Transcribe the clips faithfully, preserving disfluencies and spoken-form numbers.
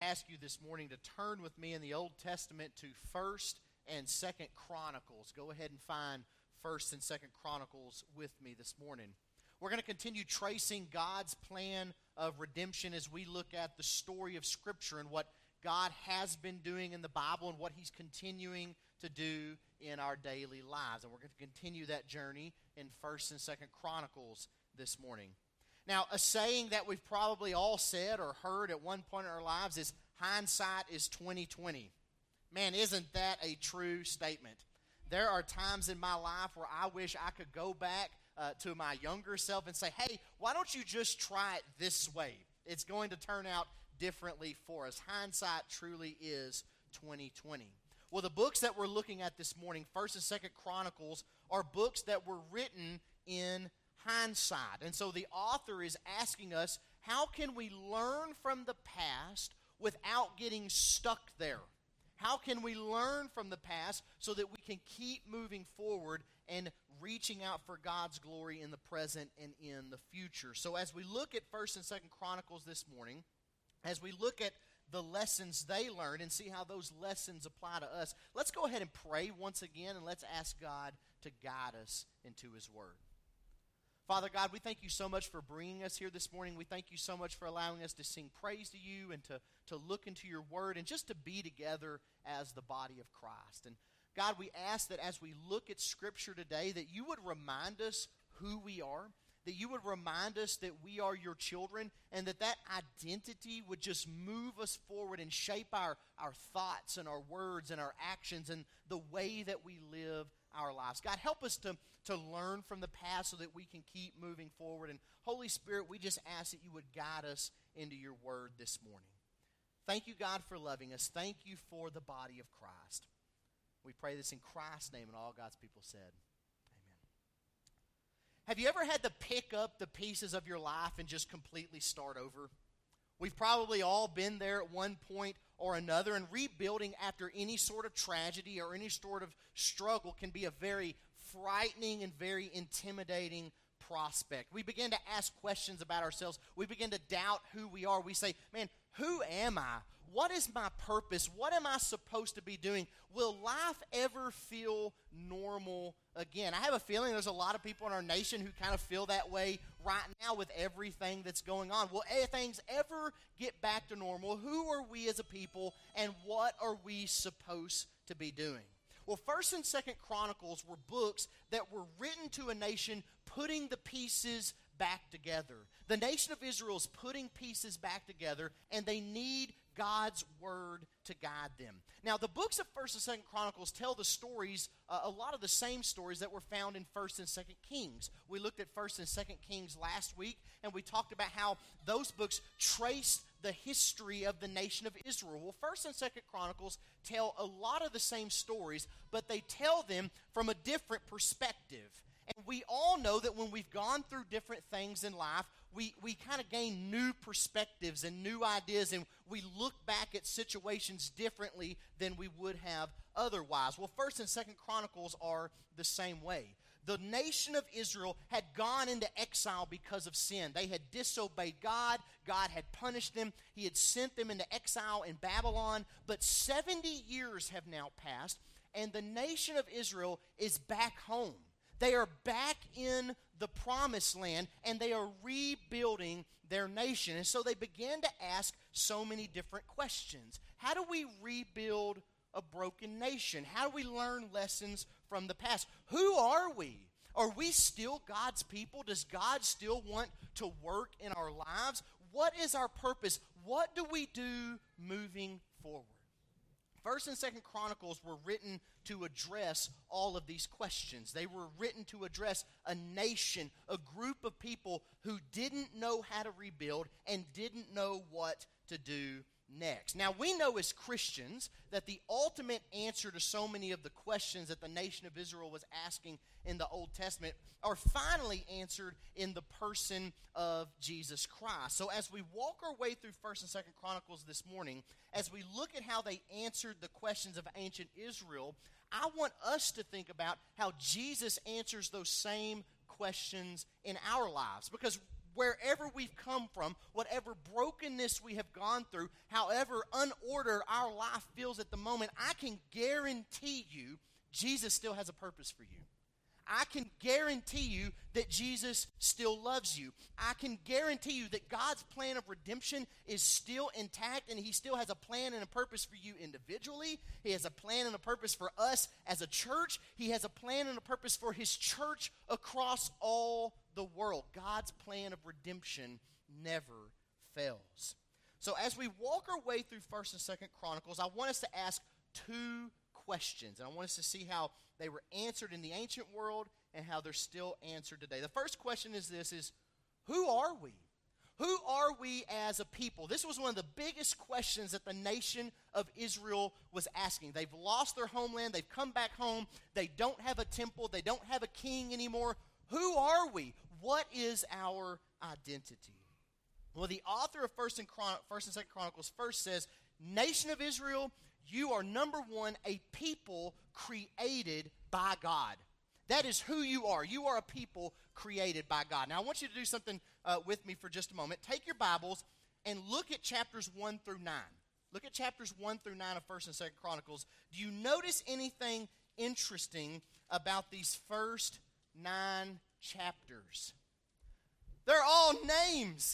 ask you this morning to turn with me in the Old Testament to First and Second Chronicles. Go ahead and find First and Second Chronicles with me this morning. We're going to continue tracing God's plan of redemption as we look at the story of Scripture and what God has been doing in the Bible and what He's continuing to do in our daily lives. And we're going to continue that journey in First and Second Chronicles this morning. Now, a saying that we've probably all said or heard at one point in our lives is, hindsight is twenty twenty. Man, isn't that a true statement? There are times in my life where I wish I could go back uh, to my younger self and say, hey, why don't you just try it this way? It's going to turn out differently for us. Hindsight truly is twenty twenty. Well, the books that we're looking at this morning, First and Second Chronicles, are books that were written in hindsight. And so the author is asking us, how can we learn from the past without getting stuck there? How can we learn from the past so that we can keep moving forward and reaching out for God's glory in the present and in the future? So as we look at First and Second Chronicles this morning, as we look at the lessons they learned and see how those lessons apply to us, let's go ahead and pray once again, and let's ask God to guide us into His Word. Father God, we thank you so much for bringing us here this morning. We thank you so much for allowing us to sing praise to you and to, to look into your word and just to be together as the body of Christ. And God, we ask that as we look at Scripture today, that you would remind us who we are, that you would remind us that we are your children, and that that identity would just move us forward and shape our, our thoughts and our words and our actions and the way that we live our lives. God, help us to, to learn from the past so that we can keep moving forward. And Holy Spirit, we just ask that you would guide us into your word this morning. Thank you, God, for loving us. Thank you for the body of Christ. We pray this in Christ's name, and all God's people said, amen. Have you ever had to pick up the pieces of your life and just completely start over? We've probably all been there at one point or another, and rebuilding after any sort of tragedy or any sort of struggle can be a very frightening and very intimidating prospect. We begin to ask questions about ourselves. We begin to doubt who we are. We say, man, who am I? What is my purpose? What am I supposed to be doing? Will life ever feel normal again? I have a feeling there's a lot of people in our nation who kind of feel that way right now with everything that's going on. Will things ever get back to normal? Who are we as a people, and what are we supposed to be doing? Well, First and Second Chronicles were books that were written to a nation putting the pieces back together. The nation of Israel is putting pieces back together, and they need God's word to guide them. Now, the books of First and Second Chronicles tell the stories, uh, a lot of the same stories that were found in First and Second Kings. We looked at First and Second Kings last week, and we talked about how those books trace the history of the nation of Israel. Well, First and Second Chronicles tell a lot of the same stories, but they tell them from a different perspective. And we all know that when we've gone through different things in life, we, we kind of gain new perspectives and new ideas, and we look back at situations differently than we would have otherwise. Well, First and Second Chronicles are the same way. The nation of Israel had gone into exile because of sin. They had disobeyed God. God had punished them. He had sent them into exile in Babylon. But seventy years have now passed, and the nation of Israel is back home. They are back in the promised land, and they are rebuilding their nation. And so they began to ask so many different questions. How do we rebuild a broken nation? How do we learn lessons from the past? Who are we? Are we still God's people? Does God still want to work in our lives? What is our purpose? What do we do moving forward? First and Second Chronicles were written to address all of these questions. They were written to address a nation, a group of people who didn't know how to rebuild and didn't know what to do next. Now, we know as Christians that the ultimate answer to so many of the questions that the nation of Israel was asking in the Old Testament are finally answered in the person of Jesus Christ. So as we walk our way through First and Second Chronicles this morning, as we look at how they answered the questions of ancient Israel, I want us to think about how Jesus answers those same questions in our lives. Because wherever we've come from, whatever brokenness we have gone through, however unordered our life feels at the moment, I can guarantee you Jesus still has a purpose for you. I can guarantee you that Jesus still loves you. I can guarantee you that God's plan of redemption is still intact, and he still has a plan and a purpose for you individually. He has a plan and a purpose for us as a church. He has a plan and a purpose for his church across all the world. God's plan of redemption never fails. So as we walk our way through First and Second Chronicles, I want us to ask two questions, and I want us to see how they were answered in the ancient world and how they're still answered today. The first question is this, is who are we? Who are we as a people? This was one of the biggest questions that the nation of Israel was asking. They've lost their homeland. They've come back home. They don't have a temple. They don't have a king anymore. Who are we? What is our identity? Well, the author of First and, Chron- First and Second Chronicles first says, Nation of Israel, you are, number one, a people created by God. That is who you are. You are a people created by God. Now, I want you to do something uh, with me for just a moment. Take your Bibles and look at chapters one through nine. Look at chapters one through nine of First and Second Chronicles. Do you notice anything interesting about these first nine chapters? They're all names.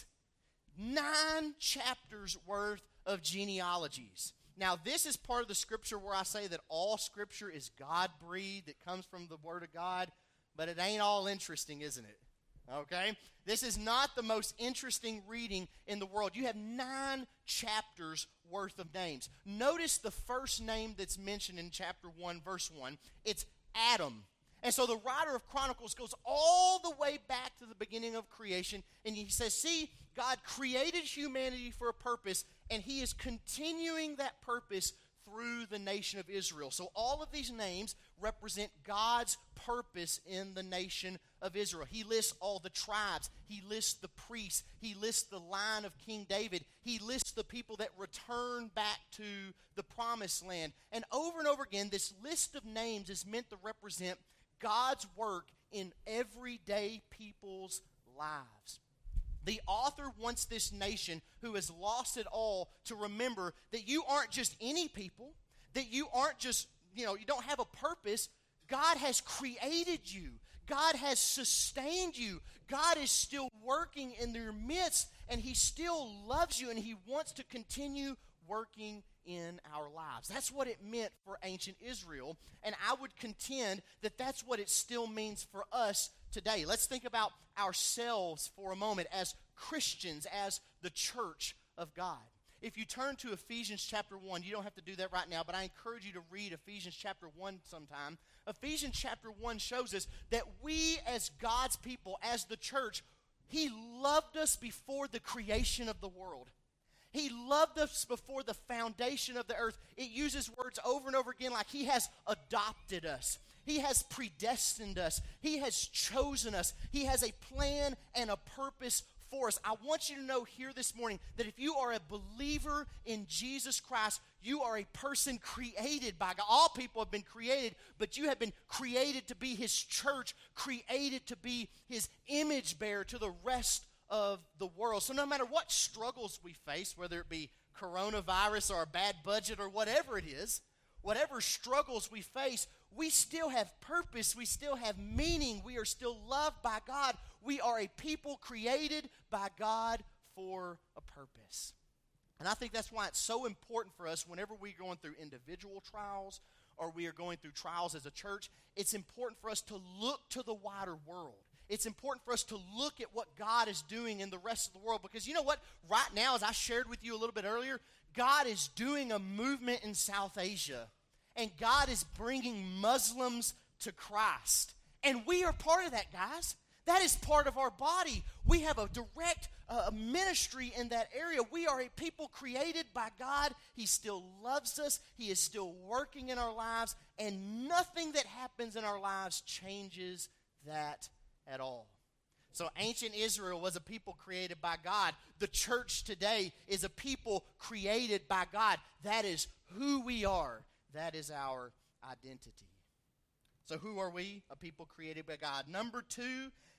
Nine chapters worth of genealogies. Now, this is part of the scripture where I say that all scripture is God-breathed. It comes from the Word of God, but it ain't all interesting, isn't it? Okay? This is not the most interesting reading in the world. You have nine chapters worth of names. Notice the first name that's mentioned in chapter one, verse one. It's Adam. And so the writer of Chronicles goes all the way back to the beginning of creation, and he says, see, God created humanity for a purpose, and he is continuing that purpose through the nation of Israel. So all of these names represent God's purpose in the nation of Israel. He lists all the tribes. He lists the priests. He lists the line of King David. He lists the people that return back to the promised land. And over and over again, this list of names is meant to represent God's work in everyday people's lives. The author wants this nation who has lost it all to remember that you aren't just any people, that you aren't just, you know, you don't have a purpose. God has created you. God has sustained you. God is still working in their midst, and he still loves you, and he wants to continue working in our lives. That's what it meant for ancient Israel, and I would contend that that's what it still means for us today. Let's think about ourselves for a moment as Christians, as the church of God. If you turn to Ephesians chapter one, you don't have to do that right now, but I encourage you to read Ephesians chapter one sometime. Ephesians chapter one shows us that we as God's people, as the church, he loved us before the creation of the world. He loved us before the foundation of the earth. It uses words over and over again like he has adopted us. He has predestined us. He has chosen us. He has a plan and a purpose for us. I want you to know here this morning that if you are a believer in Jesus Christ, you are a person created by God. All people have been created, but you have been created to be his church, created to be his image bearer to the rest of the world. So no matter what struggles we face, whether it be coronavirus or a bad budget or whatever it is, whatever struggles we face, we still have purpose. We still have meaning. We are still loved by God. We are a people created by God for a purpose. And I think that's why it's so important for us whenever we're going through individual trials or we are going through trials as a church, it's important for us to look to the wider world. It's important for us to look at what God is doing in the rest of the world. Because you know what? Right now, as I shared with you a little bit earlier, God is doing a movement in South Asia. And God is bringing Muslims to Christ. And we are part of that, guys. That is part of our body. We have a direct uh, ministry in that area. We are a people created by God. He still loves us. He is still working in our lives. And nothing that happens in our lives changes that at all. So ancient Israel was a people created by God. The church today is a people created by God. That is who we are. That is our identity. So who are we? A people created by God. Number two,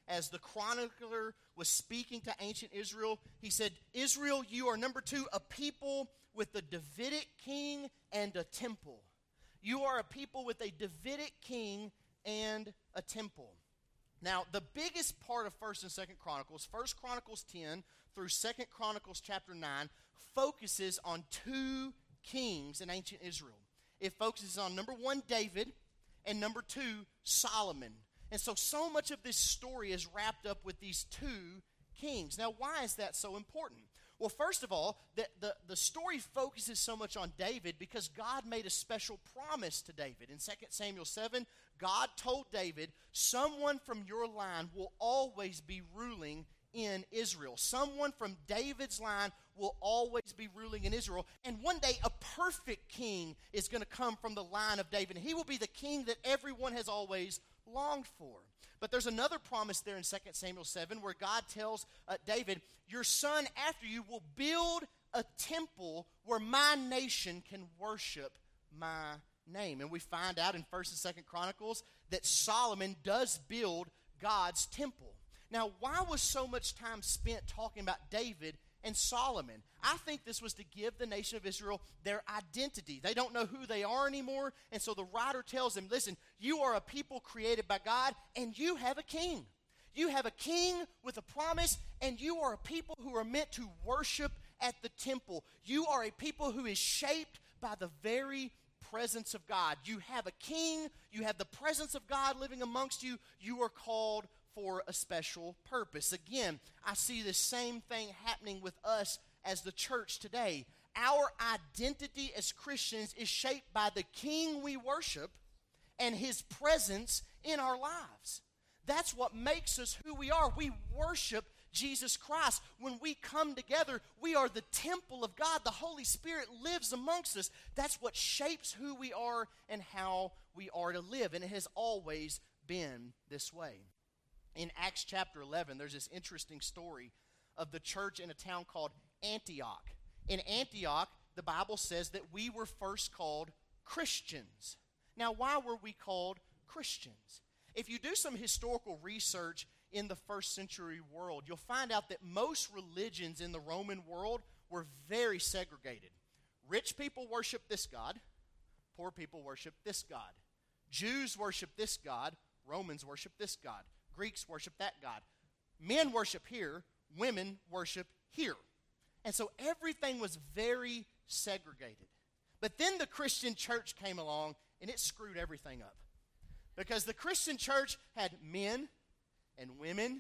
as the chronicler was speaking to ancient Israel, he said, Israel, you are, number two, a people with a Davidic king and a temple. You are a people with a Davidic king and a temple. Now, the biggest part of First and Second Chronicles, First Chronicles ten through Second Chronicles chapter nine, focuses on two kings in ancient Israel. It focuses on, number one, David, and number two, Solomon. And so, so much of this story is wrapped up with these two kings. Now, why is that so important? Well, first of all, the, the, the story focuses so much on David because God made a special promise to David. In Second Samuel seven, God told David, someone from your line will always be ruling in Israel. Someone from David's line will always be ruling in Israel. And one day, a perfect king is going to come from the line of David. He will be the king that everyone has always longed for. But there's another promise there in Second Samuel seven where God tells uh, David, your son after you will build a temple where my nation can worship my name. And we find out in First and Second Chronicles that Solomon does build God's temple. Now, why was so much time spent talking about David and Solomon? I think this was to give the nation of Israel their identity. They don't know who they are anymore, and so the writer tells them, listen, you are a people created by God, and you have a king. You have a king with a promise, and you are a people who are meant to worship at the temple. You are a people who is shaped by the very presence of God. You have a king. You have the presence of God living amongst you. You are called for a special purpose. Again, I see the same thing happening with us as the church today. Our identity as Christians is shaped by the King we worship and His presence in our lives. That's what makes us who we are. We worship Jesus Christ. When we come together, we are the temple of God. The Holy Spirit lives amongst us. That's what shapes who we are and how we are to live. And it has always been this way. In Acts chapter eleven, there's this interesting story of the church in a town called Antioch. In Antioch, the Bible says that we were first called Christians. Now, why were we called Christians? If you do some historical research in the first century world, you'll find out that most religions in the Roman world were very segregated. Rich people worship this God. Poor people worship this God. Jews worship this God. Romans worship this God. Greeks worship that God. Men worship here. Women worship here. And so everything was very segregated. But then the Christian church came along and it screwed everything up. Because the Christian church had men and women,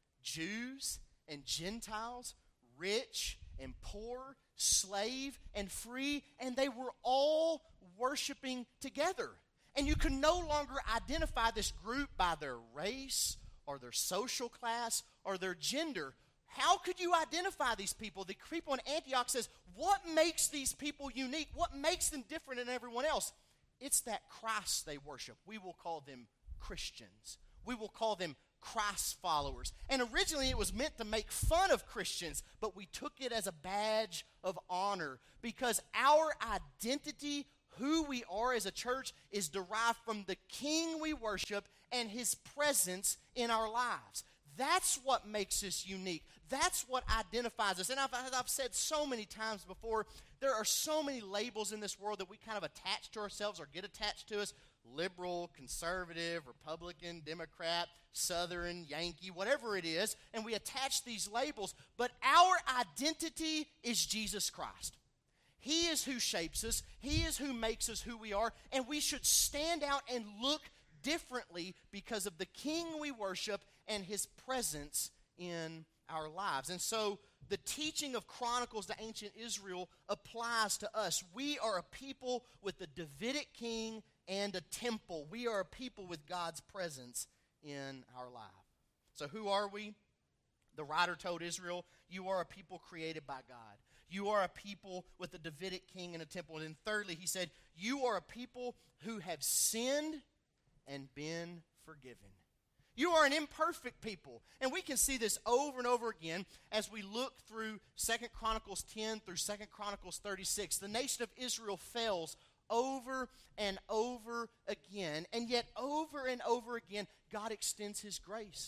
Jews and Gentiles, rich and poor, slave and free, and they were all worshiping together. And you can no longer identify this group by their race or their social class or their gender. How could you identify these people? The people in Antioch says, what makes these people unique? What makes them different than everyone else? It's that Christ they worship. We will call them Christians. We will call them Christ followers. And originally it was meant to make fun of Christians, but we took it as a badge of honor because our identity, who we are as a church, is derived from the King we worship and His presence in our lives. That's what makes us unique. That's what identifies us. And I've, I've said so many times before, there are so many labels in this world that we kind of attach to ourselves or get attached to us. Liberal, conservative, Republican, Democrat, Southern, Yankee, whatever it is. And we attach these labels. But our identity is Jesus Christ. He is who shapes us. He is who makes us who we are. And we should stand out and look differently because of the King we worship and His presence in our lives. And so the teaching of Chronicles to ancient Israel applies to us. We are a people with a Davidic king and a temple. We are a people with God's presence in our life. So who are we? The writer told Israel, you are a people created by God. You are a people with a Davidic king and a temple. And then thirdly, he said, you are a people who have sinned and been forgiven. You are an imperfect people. And we can see this over and over again as we look through Second Chronicles ten through Second Chronicles thirty-six. The nation of Israel fails over and over again. And yet over and over again, God extends His grace.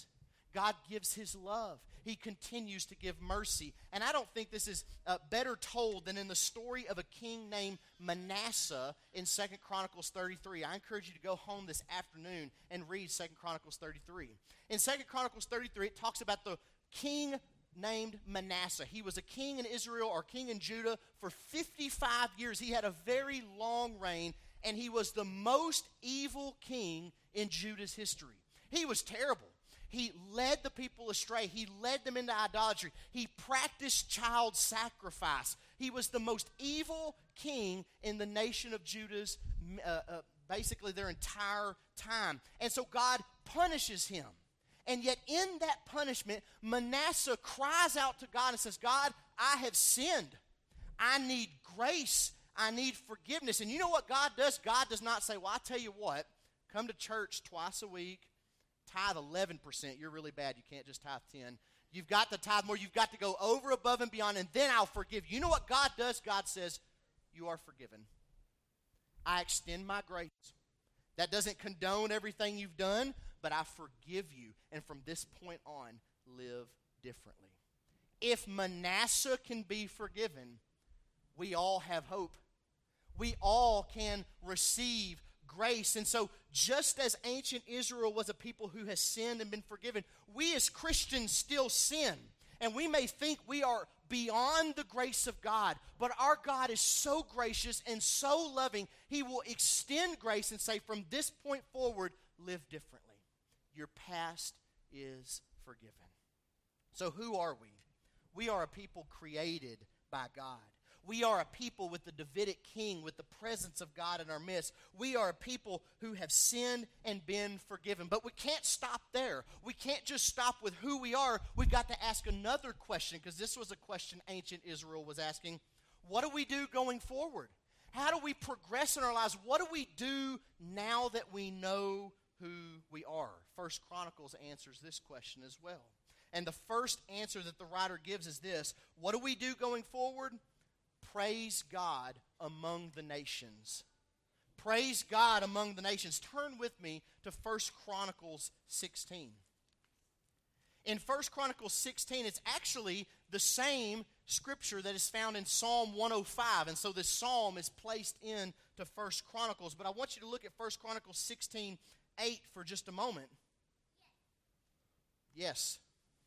God gives his love. He continues to give mercy. And I don't think this is uh, better told than in the story of a king named Manasseh in Second Chronicles thirty-three. I encourage you to go home this afternoon and read Second Chronicles thirty-three. In Second Chronicles thirty-three, it talks about the king named Manasseh. He was a king in Israel or king in Judah for fifty-five years. He had a very long reign, and he was the most evil king in Judah's history. He was terrible. He led the people astray. He led them into idolatry. He practiced child sacrifice. He was the most evil king in the nation of Judah's, uh, uh, basically their entire time. And so God punishes him. And yet in that punishment, Manasseh cries out to God and says, God, I have sinned. I need grace. I need forgiveness. And you know what God does? God does not say, well, I tell you what, come to church twice a week, tithe eleven percent. You're really bad. You can't just tithe ten. You've got to tithe more. You've got to go over, above, and beyond, and then I'll forgive you. You know what God does? God says, you are forgiven. I extend my grace. That doesn't condone everything you've done, but I forgive you. And from this point on, live differently. If Manasseh can be forgiven, we all have hope. We all can receive grace. And so just as ancient Israel was a people who has sinned and been forgiven, we as Christians still sin. And we may think we are beyond the grace of God, but our God is so gracious and so loving, he will extend grace and say, from this point forward, live differently. Your past is forgiven. So who are we? We are a people created by God. We are a people with the Davidic king, with the presence of God in our midst. We are a people who have sinned and been forgiven. But we can't stop there. We can't just stop with who we are. We've got to ask another question, because this was a question ancient Israel was asking. What do we do going forward? How do we progress in our lives? What do we do now that we know who we are? First Chronicles answers this question as well. And the first answer that the writer gives is this. What do we do going forward? Praise God among the nations. Praise God among the nations. Turn with me to First Chronicles sixteen. In First Chronicles sixteen, it's actually the same scripture that is found in Psalm one oh five. And so this psalm is placed into First Chronicles. But I want you to look at First Chronicles sixteen eight for just a moment. Yes.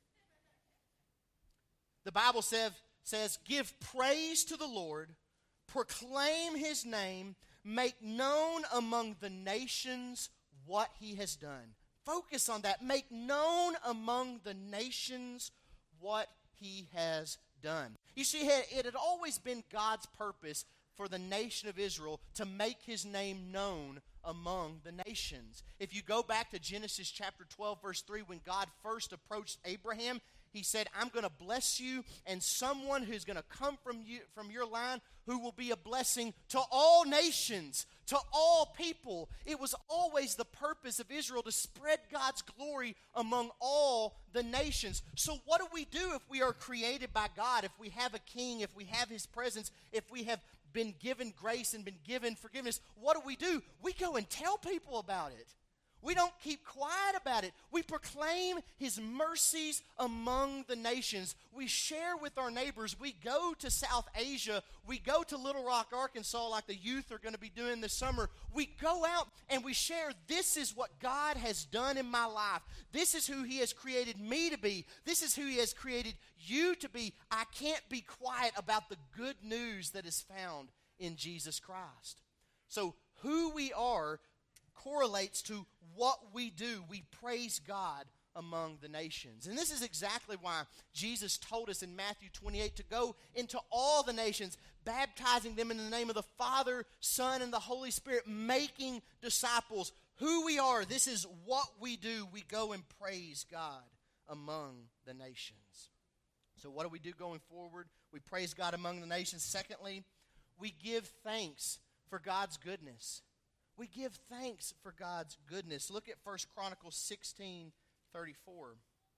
The Bible says, says, give praise to the Lord, proclaim his name, make known among the nations what he has done. Focus on that. Make known among the nations what he has done. You see, it had always been God's purpose for the nation of Israel to make his name known among the nations. If you go back to Genesis chapter twelve, verse three, when God first approached Abraham, he said, I'm going to bless you, and someone who's going to come from you, from your line, who will be a blessing to all nations, to all people. It was always the purpose of Israel to spread God's glory among all the nations. So what do we do if we are created by God, if we have a king, if we have his presence, if we have been given grace and been given forgiveness? What do we do? We go and tell people about it. We don't keep quiet about it. We proclaim his mercies among the nations. We share with our neighbors. We go to South Asia. We go to Little Rock, Arkansas, like the youth are going to be doing this summer. We go out and we share, this is what God has done in my life. This is who he has created me to be. This is who he has created you to be. I can't be quiet about the good news that is found in Jesus Christ. So who we are correlates to what we do. We praise God among the nations. And this is exactly why Jesus told us in Matthew twenty-eight to go into all the nations, baptizing them in the name of the Father, Son, and the Holy Spirit, making disciples. Who we are, this is what we do. We go and praise God among the nations. So what do we do going forward? We praise God among the nations. Secondly, we give thanks for God's goodness. We give thanks for God's goodness. Look at First Chronicles sixteen thirty-four.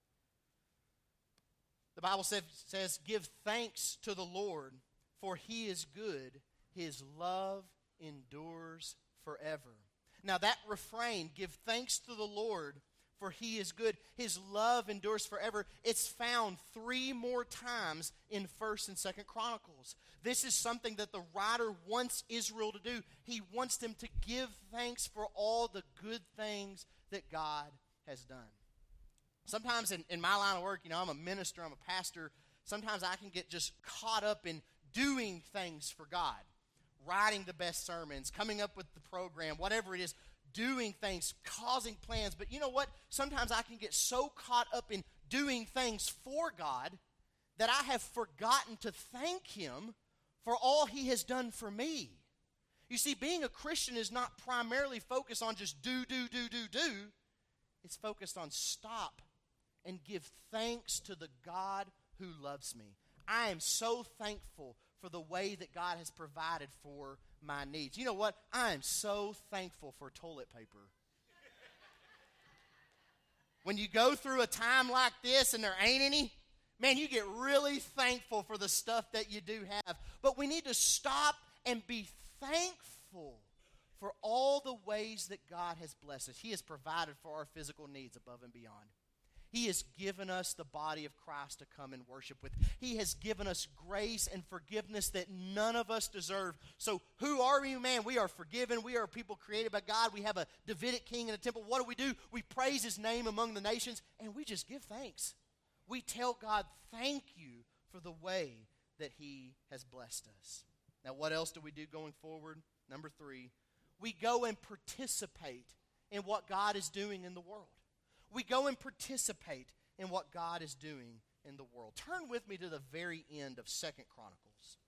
The Bible says, says, give thanks to the Lord, for he is good. His love endures forever. Now that refrain, give thanks to the Lord, for he is good. His love endures forever. It's found three more times in First and Second Chronicles. This is something that the writer wants Israel to do. He wants them to give thanks for all the good things that God has done. Sometimes in, in my line of work, you know, I'm a minister, I'm a pastor. Sometimes I can get just caught up in doing things for God. Writing the best sermons, coming up with the program, whatever it is, doing things, causing plans. But you know what? Sometimes I can get so caught up in doing things for God that I have forgotten to thank Him for all He has done for me. You see, being a Christian is not primarily focused on just do, do, do, do, do. It's focused on stop and give thanks to the God who loves me. I am so thankful for the way that God has provided for my needs. You know what? I am so thankful for toilet paper. When you go through a time like this and there ain't any, man, you get really thankful for the stuff that you do have. But we need to stop and be thankful for all the ways that God has blessed us. He has provided for our physical needs above and beyond. He has given us the body of Christ to come and worship with. He has given us grace and forgiveness that none of us deserve. So who are we, man? We are forgiven. We are people created by God. We have a Davidic king in a temple. What do we do? We praise His name among the nations, and we just give thanks. We tell God, thank you for the way that He has blessed us. Now, what else do we do going forward? Number three, we go and participate in what God is doing in the world. We go and participate in what God is doing in the world. Turn with me to the very end of Second Chronicles.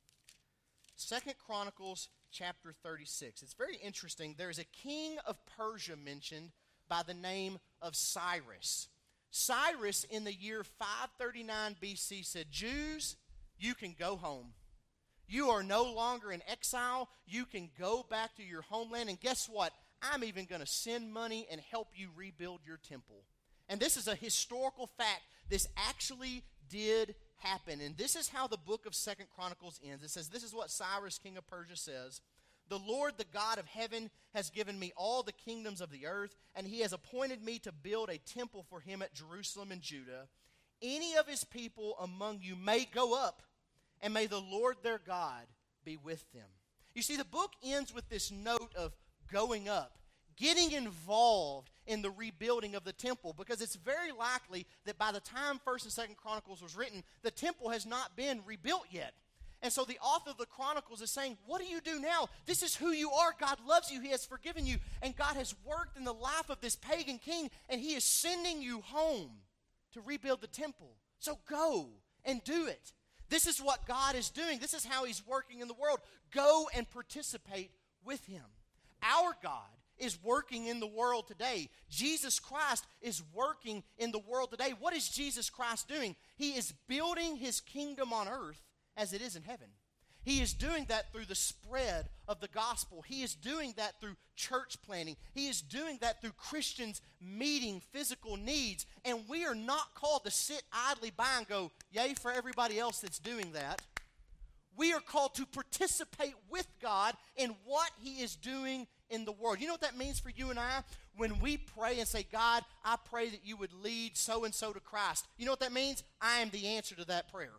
Second Chronicles chapter thirty-six. It's very interesting. There's a king of Persia mentioned by the name of Cyrus. Cyrus in the year five thirty-nine B C said, Jews, you can go home. You are no longer in exile. You can go back to your homeland. And guess what? I'm even going to send money and help you rebuild your temple. And this is a historical fact. This actually did happen. And this is how the book of Second Chronicles ends. It says, this is what Cyrus, king of Persia, says. The Lord, the God of heaven, has given me all the kingdoms of the earth, and He has appointed me to build a temple for Him at Jerusalem and Judah. Any of His people among you may go up, and may the Lord their God be with them. You see, the book ends with this note of going up, getting involved in the rebuilding of the temple, because it's very likely that by the time First and Second Chronicles was written, the temple has not been rebuilt yet. And so the author of the Chronicles is saying, what do you do now? This is who you are. God loves you. He has forgiven you. And God has worked in the life of this pagan king, and He is sending you home to rebuild the temple. So go and do it. This is what God is doing. This is how He's working in the world. Go and participate with Him. Our God is working in the world today. Jesus Christ is working in the world today. What is Jesus Christ doing? He is building His kingdom on earth as it is in heaven. He is doing that through the spread of the gospel. He is doing that through church planting. He is doing that through Christians meeting physical needs. And we are not called to sit idly by and go, yay for everybody else that's doing that. We are called to participate with God in what He is doing in the world. You know what that means for you and I? When we pray and say, God, I pray that you would lead so-and-so to Christ. You know what that means? I am the answer to that prayer.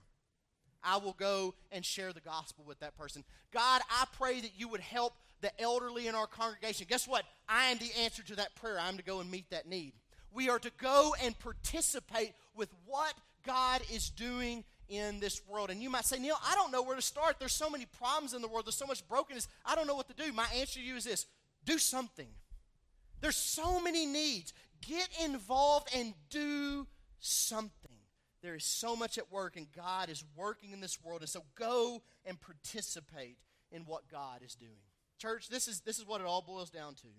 I will go and share the gospel with that person. God, I pray that you would help the elderly in our congregation. Guess what? I am the answer to that prayer. I'm to go and meet that need. We are to go and participate with what God is doing in this world. And you might say, Neil, I don't know where to start. There's so many problems in the world. There's so much brokenness. I don't know what to do. My answer to you is this: do something. There's so many needs. Get involved and do something. There is so much at work, and God is working in this world. And so go and participate in what God is doing. Church, this is, this is what it all boils down to.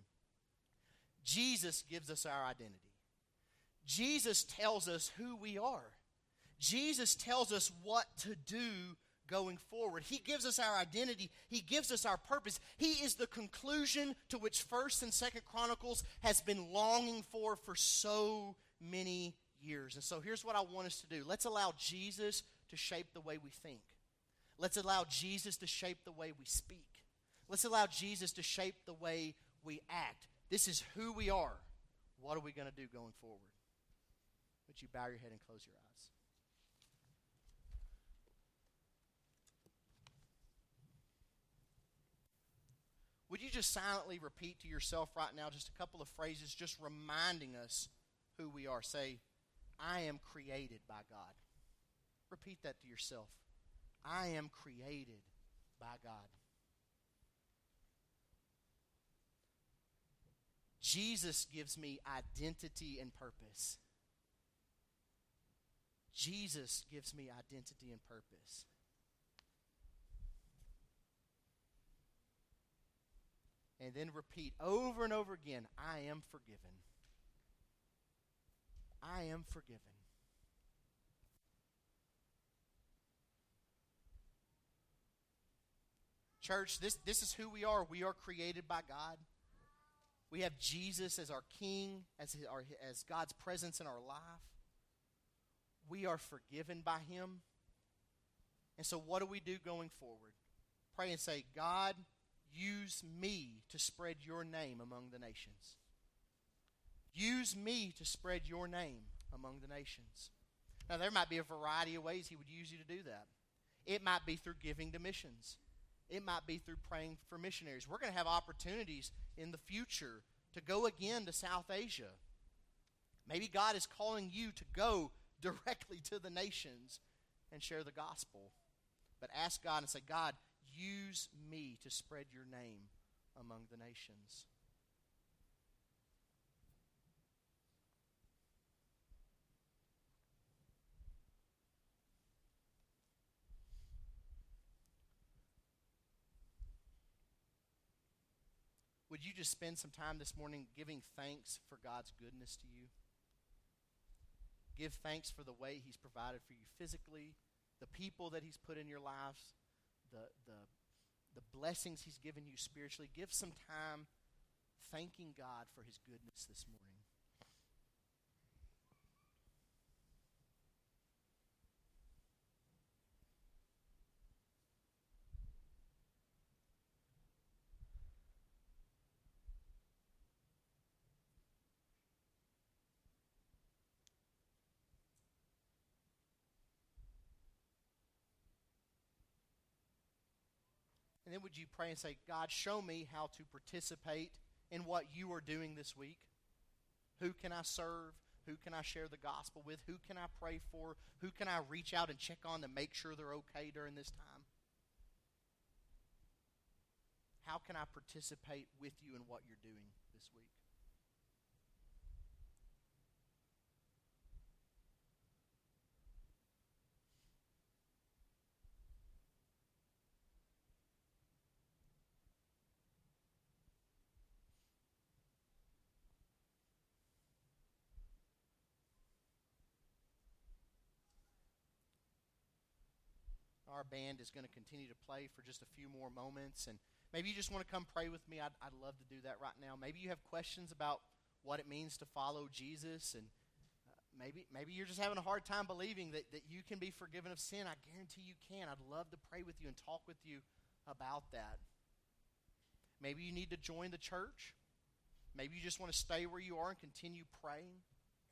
Jesus gives us our identity. Jesus tells us who we are. Jesus tells us what to do going forward. He gives us our identity. He gives us our purpose. He is the conclusion to which First and Second Chronicles has been longing for for so many years. And so here's what I want us to do. Let's allow Jesus to shape the way we think. Let's allow Jesus to shape the way we speak. Let's allow Jesus to shape the way we act. This is who we are. What are we going to do going forward? Would you bow your head and close your eyes? Would you just silently repeat to yourself right now just a couple of phrases just reminding us who we are? Say, I am created by God. Repeat that to yourself. I am created by God. Jesus gives me identity and purpose. Jesus gives me identity and purpose. And then repeat over and over again, I am forgiven. I am forgiven. Church, this, this is who we are. We are created by God. We have Jesus as our King, as, his, our, as God's presence in our life. We are forgiven by Him. And so what do we do going forward? Pray and say, God, use me to spread your name among the nations. Use me to spread your name among the nations. Now, there might be a variety of ways He would use you to do that. It might be through giving to missions. It might be through praying for missionaries. We're going to have opportunities in the future to go again to South Asia. Maybe God is calling you to go directly to the nations and share the gospel. But ask God and say, God, use me to spread your name among the nations. Would you just spend some time this morning giving thanks for God's goodness to you? Give thanks for the way He's provided for you physically, the people that He's put in your lives, the, the, the blessings He's given you spiritually. Give some time thanking God for His goodness this morning. And then would you pray and say, God, show me how to participate in what you are doing this week. Who can I serve? Who can I share the gospel with? Who can I pray for? Who can I reach out and check on to make sure they're okay during this time? How can I participate with you in what you're doing this week? Our band is going to continue to play for just a few more moments, and maybe you just want to come pray with me. I'd, I'd love to do that right now. Maybe you have questions about what it means to follow Jesus, and uh, maybe maybe you're just having a hard time believing that, that you can be forgiven of sin. I guarantee you can. I'd love to pray with you and talk with you about that. Maybe you need to join the church. Maybe you just want to stay where you are and continue praying.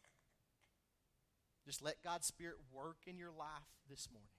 Just let God's Spirit work in your life this morning.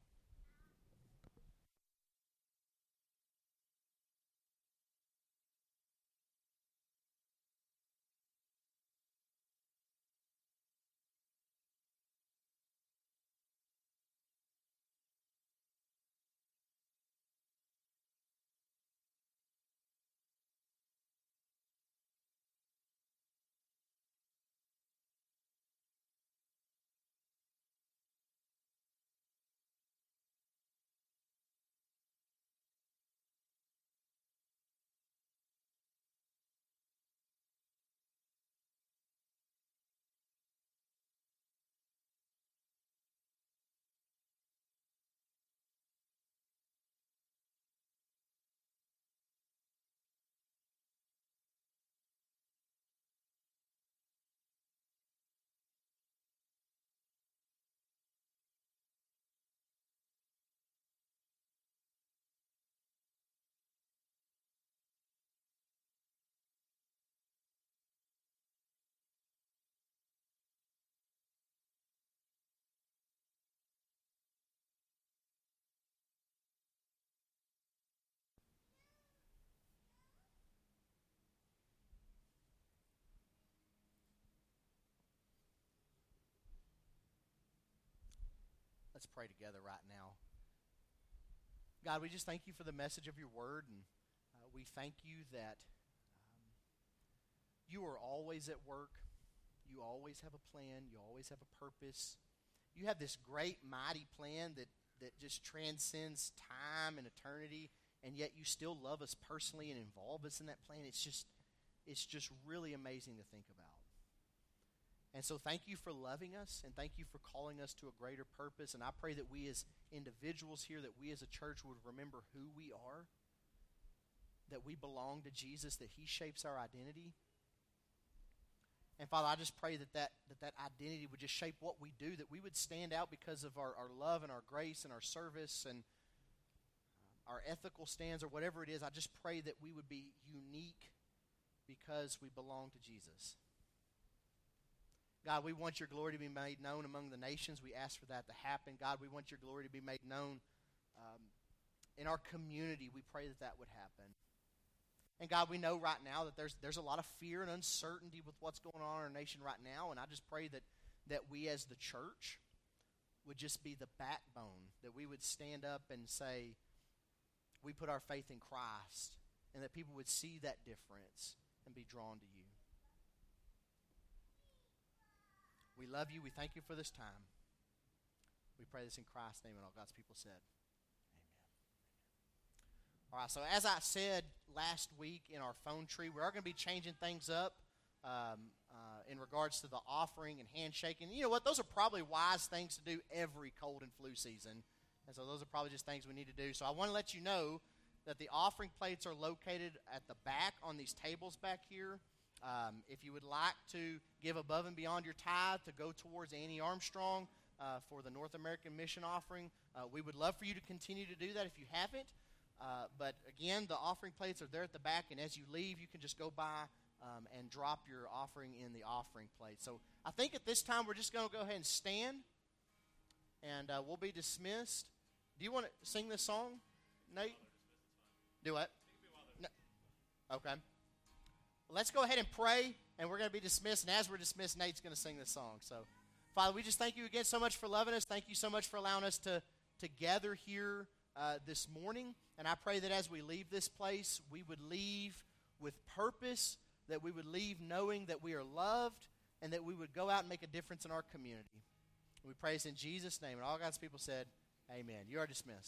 Let's pray together right now. God, we just thank you for the message of your word, and uh, we thank you that um, you are always at work. You always have a plan. You always have a purpose. You have this great, mighty plan that, that just transcends time and eternity, and yet you still love us personally and involve us in that plan. It's just, it's just really amazing to think about. And so thank you for loving us, and thank you for calling us to a greater purpose. And I pray that we as individuals here, that we as a church would remember who we are, that we belong to Jesus, that he shapes our identity. And Father, I just pray that that, that that identity would just shape what we do, that we would stand out because of our, our love and our grace and our service and our ethical stands or whatever it is. I just pray that we would be unique because we belong to Jesus. God, we want your glory to be made known among the nations. We ask for that to happen. God, we want your glory to be made known um, in our community. We pray that that would happen. And God, we know right now that there's there's a lot of fear and uncertainty with what's going on in our nation right now. And I just pray that, that we as the church would just be the backbone, that we would stand up and say, we put our faith in Christ, and that people would see that difference and be drawn to you. We love you. We thank you for this time. We pray this in Christ's name, and all God's people said, amen. All right, so as I said last week in our phone tree, we are going to be changing things up um, uh, in regards to the offering and handshaking. You know what? Those are probably wise things to do every cold and flu season. And so those are probably just things we need to do. So I want to let you know that the offering plates are located at the back on these tables back here. Um, if you would like to give above and beyond your tithe to go towards Annie Armstrong uh, for the North American Mission Offering, uh, we would love for you to continue to do that if you haven't. Uh, but again, the offering plates are there at the back, and as you leave, you can just go by um, and drop your offering in the offering plate. So I think at this time we're just going to go ahead and stand, and uh, we'll be dismissed. Do you want to sing this song, Nate? Do what? No. Okay. Let's go ahead and pray, and we're going to be dismissed. And as we're dismissed, Nate's going to sing this song. So, Father, we just thank you again so much for loving us. Thank you so much for allowing us to, to gather here uh, this morning. And I pray that as we leave this place, we would leave with purpose, that we would leave knowing that we are loved, and that we would go out and make a difference in our community. We praise in Jesus' name. And all God's people said, amen. You are dismissed.